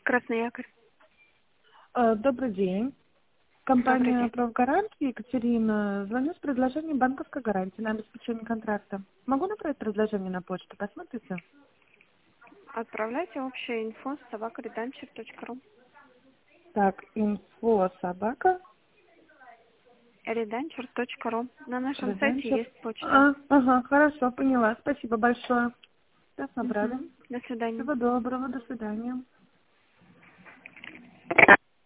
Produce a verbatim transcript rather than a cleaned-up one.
Красный якорь. Э, Добрый день. Добрый Компания день. «Правгарантия», Екатерина. Звоню с предложением банковской гарантии на обеспечение контракта. Могу направить предложение на почту? Посмотрите. Отправляйте общее инфо собака редамчер точка ру. Так, инфо собака. редамчер точка ру. На нашем сайте Реденчер. есть почта. А, ага, хорошо, поняла. Спасибо большое. Сейчас набрали. Мгм. До свидания. Всего доброго, до свидания.